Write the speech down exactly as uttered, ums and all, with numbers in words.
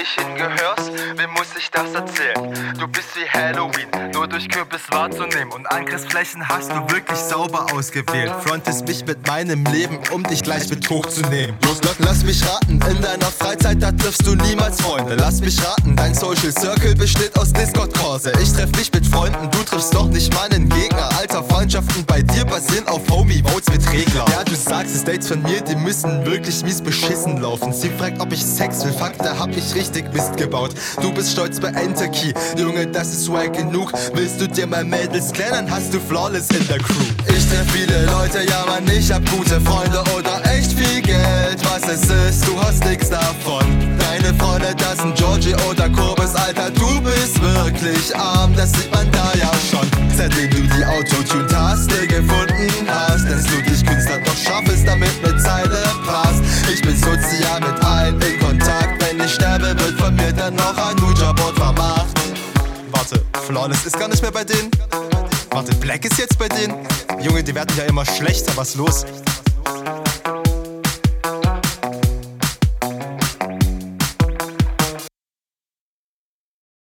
nicht hingehörst, wem muss ich das erzählen? Du bist wie Halloween, nur durch Kürbis wahrzunehmen. Und Angriffsflächen hast du wirklich sauber ausgewählt. Frontest mich mit meinem Leben, um dich gleich mit hochzunehmen. Los, lass, lass mich raten, in deiner Freizeit, da triffst du niemals Freunde. Lass mich raten, dein Social Circle besteht aus Discord-Kurse. Ich treff mich mit Freunden, du triffst doch nicht meinen Gegner. Alter, Freundschaften bei dir basieren auf Homie-Votes mit Regler. Ja, du sagst, es Dates von mir, die müssen wirklich mies beschissen laufen. Sie fragt, ob ich Sex will, fuck, da hab ich richtig Mist gebaut. Du bist stolz bei Enterkey, Junge, das ist swag genug. Willst du dir mal Mädels klären, hast du Flawless in der Crew. Ich treff viele Leute, ja man, ich hab gute Freunde oder echt viel Geld. Was es ist, du hast nix davon. Deine Freunde, das sind Georgie oder Kobus, Alter, du bist wirklich arm, das sieht man da ja schon. Seitdem du die Autotune-Taste gefunden hast, nennst du dich Künstler, doch schaff es damit eine Zeile passt. Ich bin sozial mit allen in Kontakt, wenn ich sterbe, wird von mir dann noch ein Ouija-Board vermacht. Warte, Flawless ist gar nicht mehr bei denen? Warte, Black ist jetzt bei denen? Junge, die werden ja immer schlechter, was los?